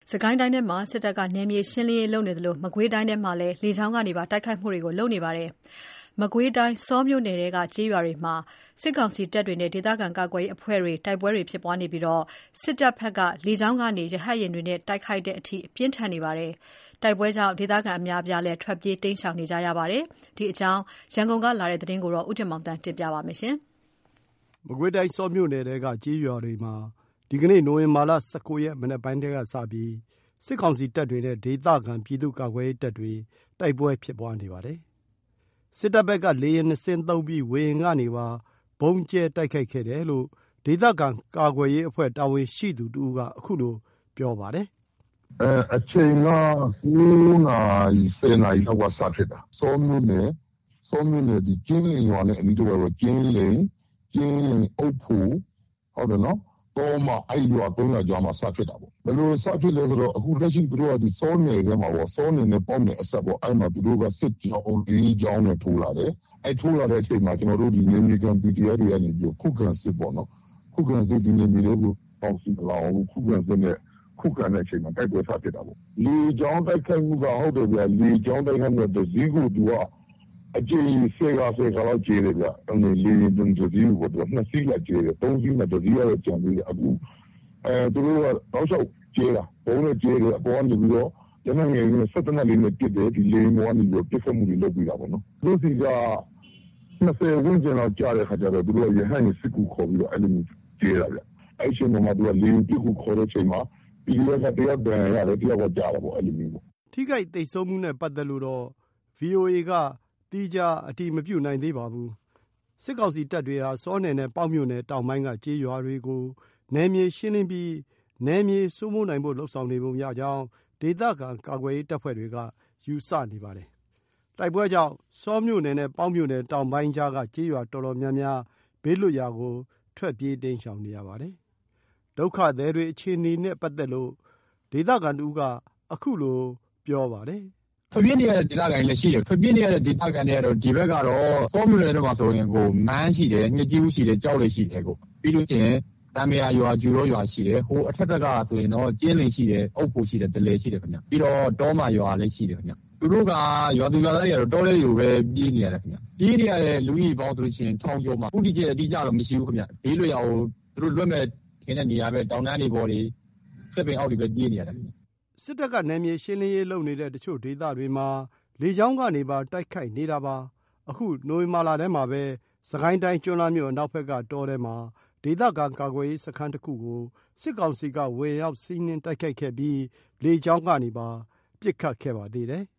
စကိုင်းတိုင်းထဲမှာစစ်တပ်ကနယ်မြေရှင်းလင်းရေးလုပ်နေသလိုမကွေးတိုင်းထဲမှာလည်းလေကြောင်းကနေပါတိုက်ခိုက်မှုတွေကိုလုပ်နေပါတယ်။မကွေးတိုင်းစောမြို့နယ်ထဲကကျေးရွာတွေမှာစစ်ကောင်စီတပ်တွေနဲ့ဒေသခံကာကွယ်ရေးအဖွဲ့တွေတိုက်ပွဲတွေဖြစ်ပွားနေပြီးစစ်တပ်ဘက်ကလေကြောင်းကနေရဟတ်ယာဉ်တွေနဲ့တိုက်ခိုက်တဲ့အထိပြင်းထန်နေပါတယ်။တိုက်ပွဲကြောင့်ဒေသခံအများအပြားလည်းထွက်ပြေးတိမ်းရှောင်နေကြရပါတယ်။ဒီအကြောင်းရန်ကုန်ကလာတဲ့သတင်းကိုဦးတင်မောင်တန်းတင်ပြပါမယ်။မကွေးတိုင်းစောမြို့နယ်ထဲကကျေးရွာတွေမှာဒီကနေ့နိုဝင်ဘာလ19ရက်မနက်ပိုင်းကစပြီးစစ်ကောင်စီတပ်တွေနဲ့ဒေသခံပြည်သူ့ကာကွယ်ရေးတပ်တွေတိုက်ပွဲဖြစ်ပွားနေပါတယ်။စစ်တပ်ဘက်ကလေယာဉ်2စင်းသုံးပြီးဝေဟင်ကနေပါဗုံးကျဲတိုက်ခိုက်ခဲ့တယ်လို့ဒေသခံကာကွယ်ရေးအဖွဲ့တာဝန်ရှိသူတဦးကအခုလိုပြောပါတယ်။အချိန်က9နာရီ10နာရီလောက်ကစဖြစ်တာ။စောမြို့နယ်ဒီကျင်းလင်ရွာနဲ့အနီးတစ်ဝိုက်ပဲကျင်းလင်အုပ်ဖို့ဟုတ်တယ်နော်တော့မှအဲ့ရွာ3ရွာကြားမှာစဖြစ်တာပေါ့ဘယ်လိုစဖြစ်လဲဆိုတော့အခုလက်ရှိသူတို့ကဒီစောနယ်ထဲမှာပေါ့စောနယ်နဲ့ပေါင်းနယ်အဆက်ပေါ့အဲ့မှာသူတို့ကစစ်ကြောင်းလေးကြောင်းနဲ့ထိုးလာတယ်အဲ့ထိုးလာတဲ့အချိန်မှာကျွန်တော်တို့ဒီနေမြေကန် PDF တွေကနေပြီးခုခံစစ်ပေါ့နော်ခုခံစစ်ဒီနေမြေတွေကိုပေါင်းစီလာအောင်ခုခံစစ်နဲ့ခုခံတဲ့အချိန်မှာတိုက်ပွဲစဖြစ်တာပေါ့လေကြောင်းတိုက်ခိုက်မှုကဟုတ်တယ်ဗျာလေကြောင်းတိုက်ခိုက်မှုတော့ဇီးကိုသူကအကျဉ်းဆယ်ကလောက်ကျေးတယ်ဗျအဲ့လေရင်တုံးဇီးကိုတော့2စီးလောက်ကျေးတယ်3စီးနဲ့တစီးရတော့ကြံပြီးအခုသူတို့ကတော့လျှောက်ကျေးတာဘုံနဲ့ကျေးတယ်အပေါ်ကနေပြီးတော့ရနငယ်နဲ့17နှစ်လေးနဲ့ပြစ်တယ်ဒီလေမောကနေပြီးတော့ပြစ်ခတ်မှုတွေလုပ်ပြီးတာပေါ့နော်သူစီက20ဝန်းကျင်လောက်ကြားတဲ့ခါကျတော့သူတို့ရဟန်းကြီးစစ်ကူခေါ်ပြီးတော့အဲ့လိုကျေးတာဗျအဲ့ချိန်မှာသူကလေပြစ်ကူခေါ်တဲ့ချိန်မှာဒီလိုကတယောက်တန်ရတယ်တယောက်ကကြားတာပေါ့အဲ့လိုမျိုးပေါ့ထိခိုက်သိမ်းဆုံးမှုနဲ့ပတ်သက်လို့တော့ VOA ကတိကျအတည်မပြုနိုင်သေးပါဘူး။စစ်ကောင်စီတပ်တွေဟာစောနယ်နဲ့ပေါက်မြို့နယ်တောင်ပိုင်းကကျေးရွာတွေကိုနယ်မြေရှင်းလင်းပြီးနယ်မြေစိုးမိုးနိုင်ဖို့လှုံ့ဆော်နေပုံရကြောင်းဒေသခံကာကွယ်ရေးတပ်ဖွဲ့တွေကယူဆနေပါတယ်။တိုက်ပွဲကြောင့်စောမြို့နယ်နဲ့ပေါက်မြို့နယ်တောင်ပိုင်းကြားကကျေးရွာတော်တော်များများဘေးလွတ်ရာကိုထွက်ပြေးတိမ်းရှောင်နေရပါတယ်။ဒုက္ခသည်တွေအခြေအနေနဲ့ပတ်သက်လို့ဒေသခံတို့ကအခုလိုပြောပါတယ်။ထွက်ပြေးနေရတဲ့ဒေသခံတွေလည်းရှိတယ်ထွက်ပြေးနေရတဲ့ဒေသခံတွေကတော့ဒီဘက်ကတော့စောမြို့နယ်ထဲမှာဆိုရင်မန်းရှိတယ်ငှက်ကြီးဦးရှိတယ်ကြောက်လေးရှိတယ်ပြီးလို့ချင်းတံမယာရွာကျူရောရွာရှိတယ်ဟိုအထက်ဘက်ကဆိုရင်တော့ကျင်းလင်ရှိတယ်အုပ်ဖို့ရှိတယ်ဒလဲရှိတယ်ခင်ဗျပြီးတော့တောမာရွာလည်းရှိတယ်ခင်ဗျသူတို့ကရွာသူရွာသားတွေကတော့တောထဲကိုပဲပြေးနေရတယ်ခင်ဗျပြေးနေရတဲ့လူကြီးပေါင်းဆိုလို့ရှိရင်ထောင်ကျော်မှာဥတီကျအတိအကျတော့မရှိဘူးခင်ဗျဘေးလွတ်ရာကိုသူတို့လွတ်မဲ့ခင်းတဲ့နေရာပဲတောင်တန်းတွေပေါ်တွေစက်ပင်အောက်တွေပဲပြေးနေရတယ်ခင်ဗျစစ်တပ်ကနယ်မြေရှင်းလင်းရေးလုပ်နေတဲ့တချို့ဒေသတွေမှာလေကြောင်းကနေပါတိုက်ခိုက်နေတာပါအခုနိုဝင်ဘာလထဲမှာပဲစကိုင်းတိုင်းကျွန်းလာမြို့အနောက်ဘက်ကတောထဲမှာဒေသခံကာကွယ်ရေးစခန်းတစ်ခုကိုစစ်ကောင်စီကဝင်ရောက်စီးနင်းတိုက်ခိုက်ခဲ့ပြီးလေကြောင်းကနေပါပစ်ခတ်ခဲ့ပါသေးတယ်